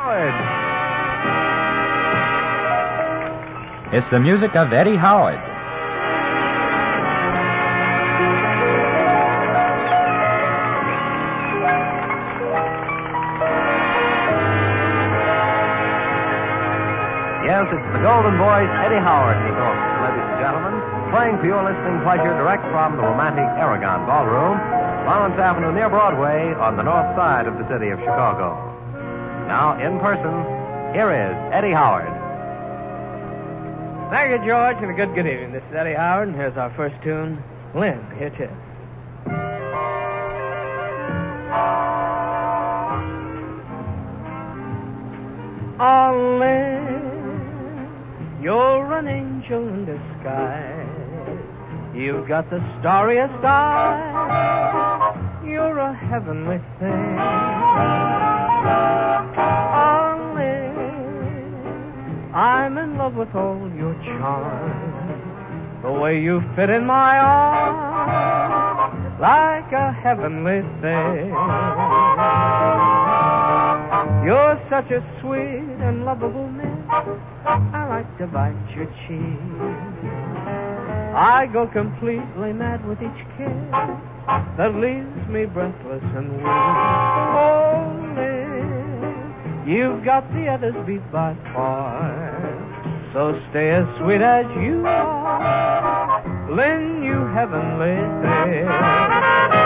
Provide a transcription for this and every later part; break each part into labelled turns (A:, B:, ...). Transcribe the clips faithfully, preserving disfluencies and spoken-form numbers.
A: Howard.
B: It's the music of Eddie Howard.
A: Yes, it's the golden voice, Eddie Howard, in his orchestra, ladies and gentlemen, playing for your listening pleasure direct from the romantic Aragon Ballroom, Lawrence Avenue near Broadway on the north side of the city of Chicago. Now, in person, here is Eddie Howard.
C: Thank you, George, and a good good evening. This is Eddie Howard, and here's our first tune, Lynn, here it is. Oh, Lynn, you're an angel in disguise. You've got the starriest eyes. You're a heavenly thing. Oh, Lynn, I'm in love with all your charm. The way you fit in my arms, like a heavenly thing. You're such a sweet and lovable miss. I like to bite your cheek. I go completely mad with each kiss that leaves me breathless and weak. Oh, Lynn, you've got the others beat by far. So stay as sweet as you are, Lynn, you heavenly thing.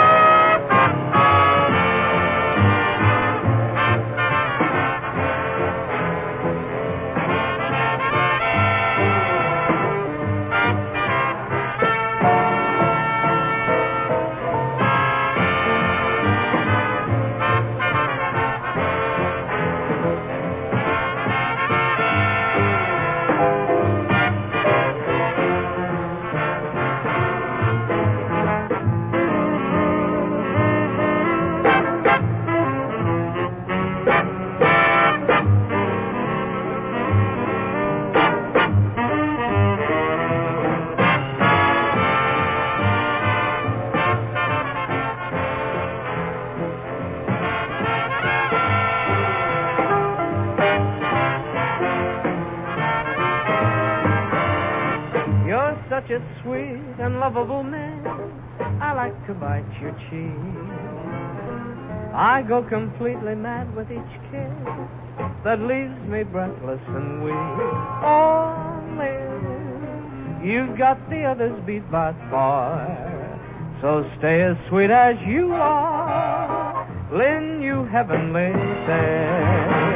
C: Such a sweet and lovable man, I like to bite your cheek. I go completely mad with each kiss that leaves me breathless and weak. Oh, Lynn, you've got the others beat by far. So stay as sweet as you are, Lynn, you heavenly thing.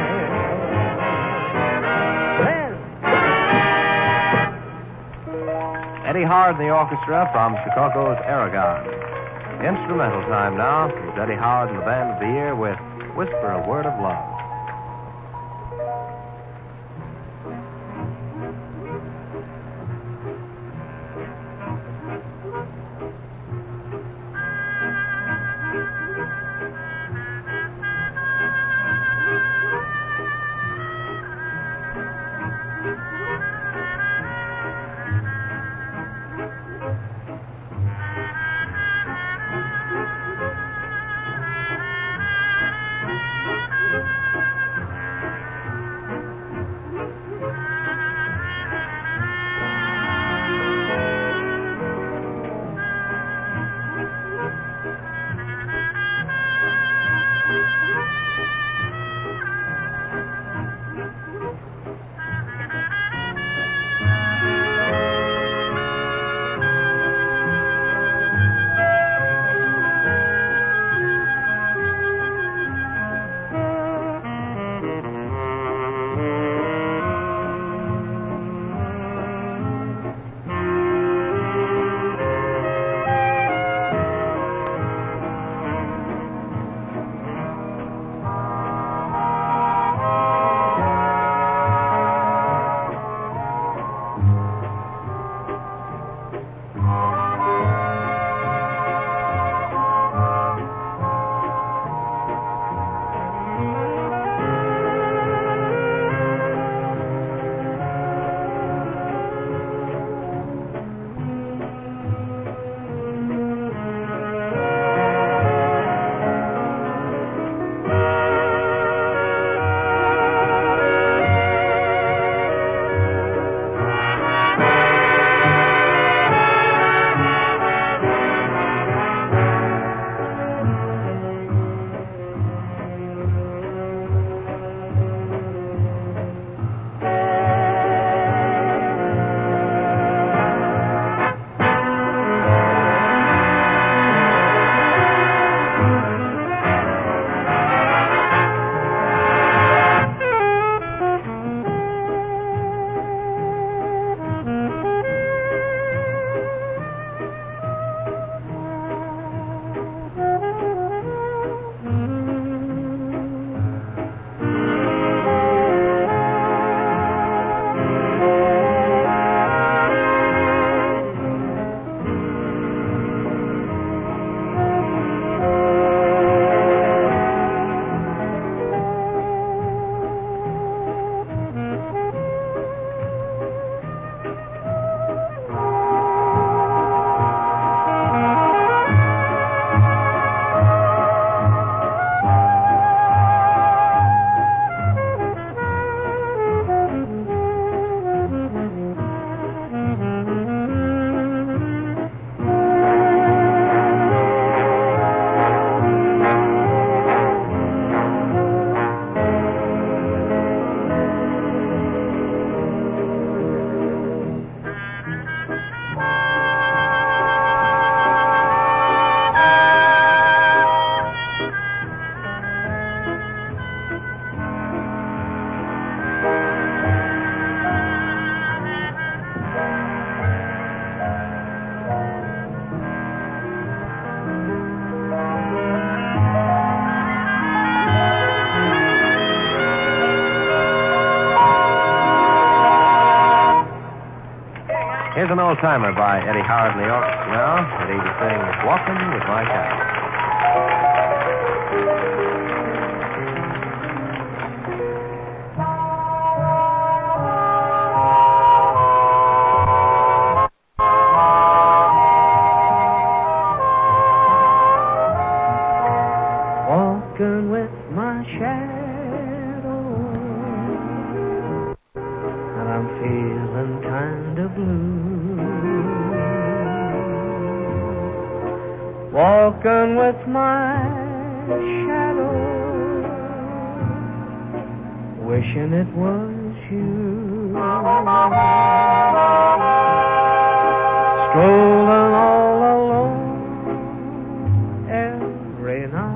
A: Eddie Howard and the orchestra from Chicago's Aragon. Instrumental time now. It's Eddie Howard and the Band of the Year with Whisper a Word of Love. an old timer by Eddie Howard and the Orchestra now. Eddie to sing Walking with My Shadow.
C: Walking with my shadow, and I'm feeling kind of blue. Walking with my shadow, wishing it was you. Strolling all alone every night.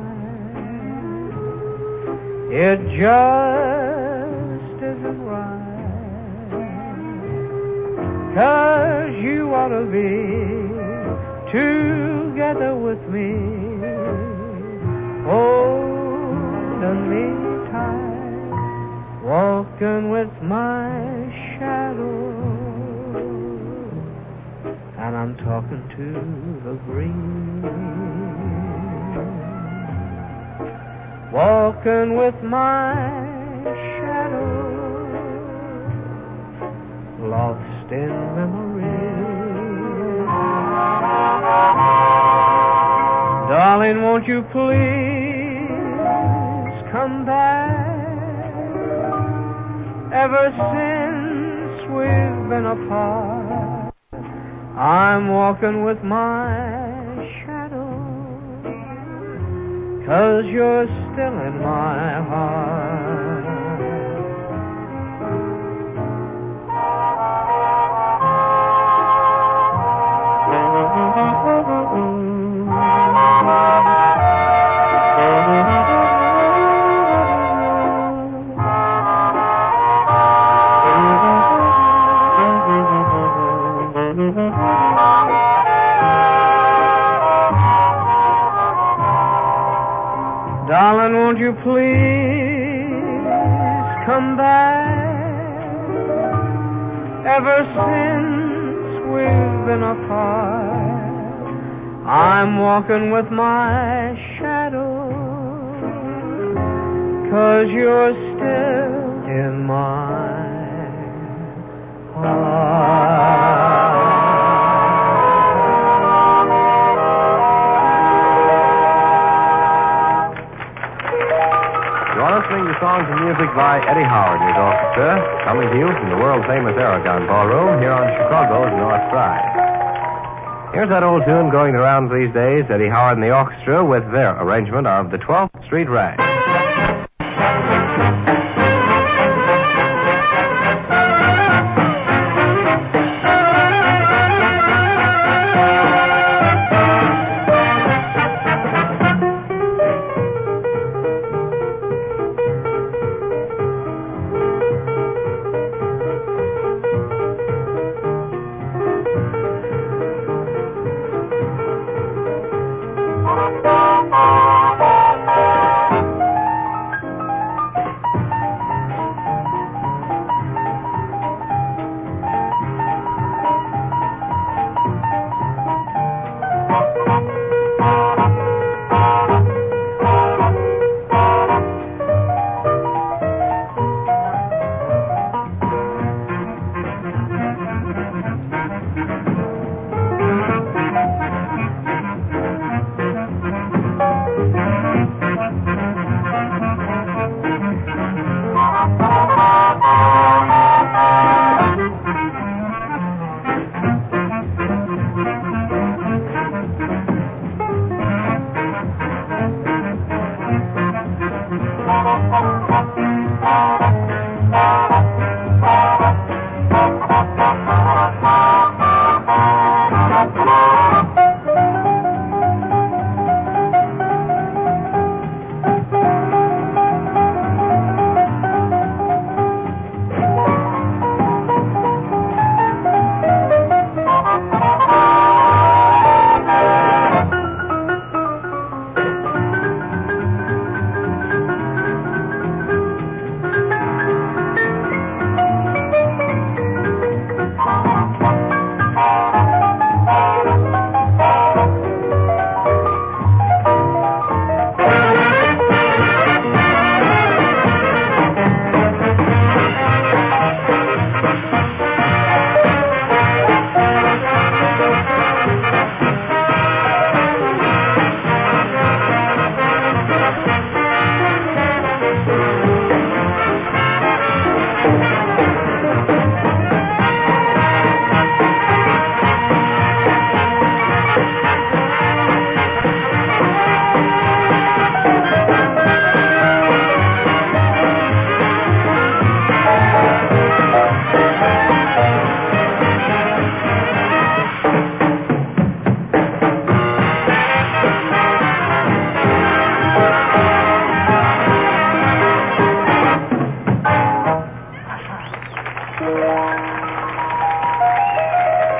C: It just isn't right, 'cause you ought to be together with me, holding me tight, walking with my shadow, and I'm talking to the breeze. Walking with my shadow, lost in memory. Darling, won't you please come back? Ever since we've been apart, I'm walking with my shadow, 'cause you're still in my heart. Darling, won't you please come back? Ever since we've been apart, I'm walking with my shadow, 'cause you're still in my heart.
A: Listening to songs and music by Eddie Howard and his orchestra, coming to you from the world-famous Aragon Ballroom here on Chicago's North Side. Here's that old tune going the rounds these days, Eddie Howard and the orchestra with their arrangement of the twelfth Street Rag.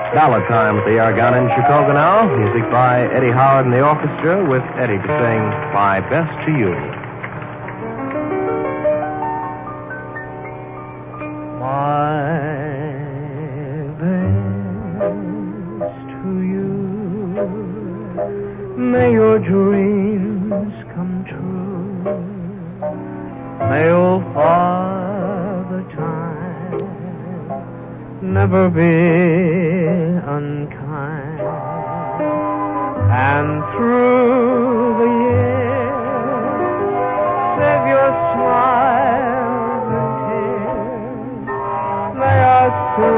A: Ballad time at the Aragon in Chicago now. Music by Eddie Howard and the orchestra with Eddie to sing My Best to You.
C: May your dreams come true. May old Father Time never be unkind. And through the years, save your smiles and tears. They are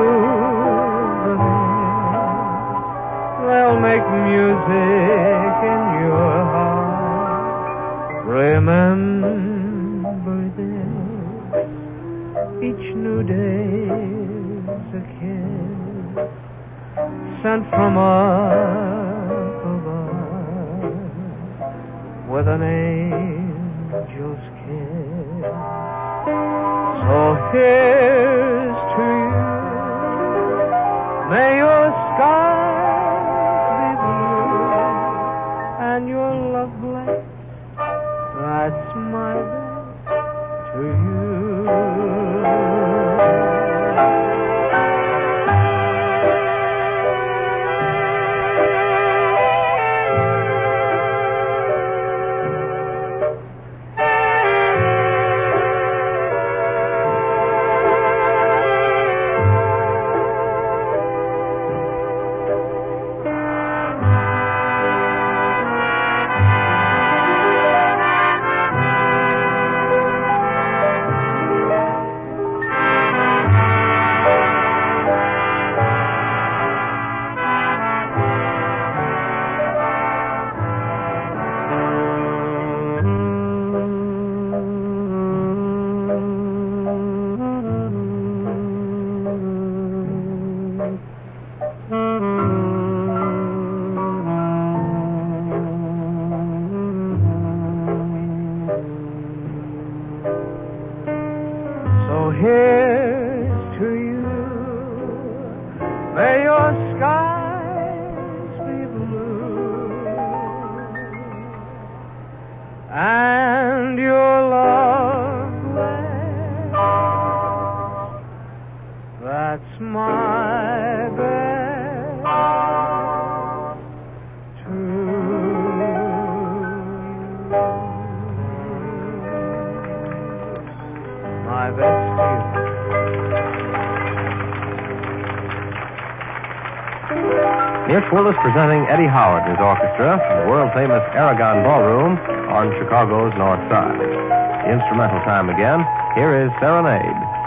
C: souvenirs. They'll make music in your heart. Remember this, each new day's a kiss sent from up above with an angel's kiss. So here's to you. May your skies and your love blessed. That's my best to you. Here's to you. May your skies be blue and your love blessed. That's my best to you. My best.
A: Nick Willis presenting Eddie Howard and his orchestra from the world-famous Aragon Ballroom on Chicago's North Side. The instrumental time again. Here is Serenade.